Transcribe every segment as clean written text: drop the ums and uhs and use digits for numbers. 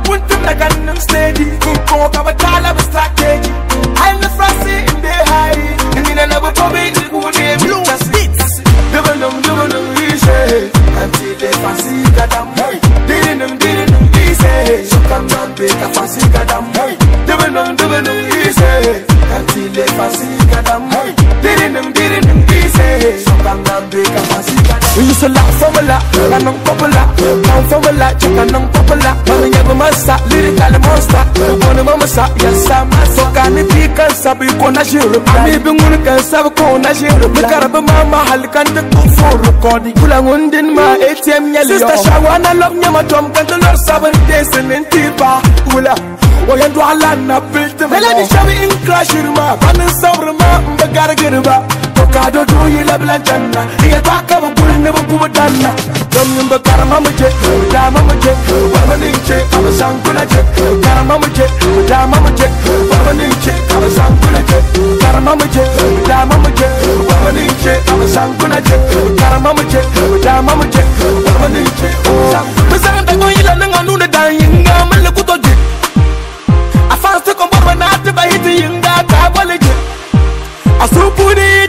want to make them steady. Go cover tall of strategy. I'm the frosty in the high. And in another topic, the good name. Double them, easy. Until they fancy got them. Didn't easy. So come down, big a fancy got them. Double them, easy. Until they fancy got them. Didn't easy. So come down, big a fancy got them. We used to laugh from a lot, and I'm popular. Come from a lot, check and I'm popular. Money never master, lyrical monster. One of mama sa, yes, I'm a so can it be cancer, gonna share a plan. Even when you can serve a corner, share a plan. Mama, Halikan, the cook for recording. Pulang in my ATM, sister Shawana, love Yama Tom, can the Lord 7 days and Tipa. Ula, or you do a land up, built the melody, shall be in crash in my pan and sour, but gotta get about. Tocado do you love Lantana? He attack of a bull, never put a dana. Don't you Caramama jet, Damama jet, Wamaninche, I was Sankuna jet, Caramama jet, Damama jet, Wamaninche, I was Sankuna jet, Caramama jet, Damama jet, Wamaninche, I was Sankuna jet, Caramama jet, Damama jet, Wamaninche, Mr. Tangoila Nanga dying, I'm a little jet. I found to come over not to buy it in that apology. I so put it,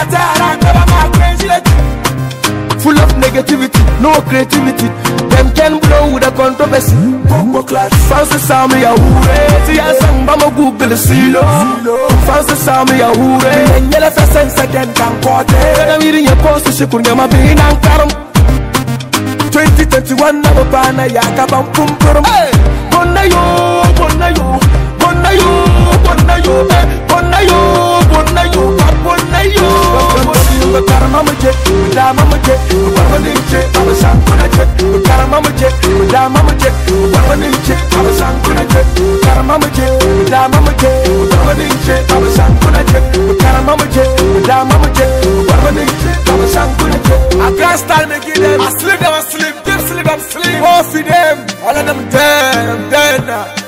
full of negativity, no creativity. Them can blow with a controversy. Bombo class, fans the sound me a hure. See I sang Bama Google silo. Fans the sound me a hure. And yellow sense again can quote. I'm reading your post to ship on your mabin and carom. 2021 never ban a yakabam pum pum. Bonayo, bonayo, bonayo, bonayo, bonayo, bonayo, bonayo. Caramama jet, Damama jet, Wamaninche, I was Sankuna jet, Caramama jet, Damama jet, Wamaninche, I was Sankuna jet, Caramama jet, Damama jet, Wamaninche, I was Sankuna jet, Caramama jet, Damama jet, Wamaninche, I was Sankuna jet. I can't stand again, I sleep, I'm sleep, them sleep, I'm sleep. All for them, all of them dead, I'm dead now.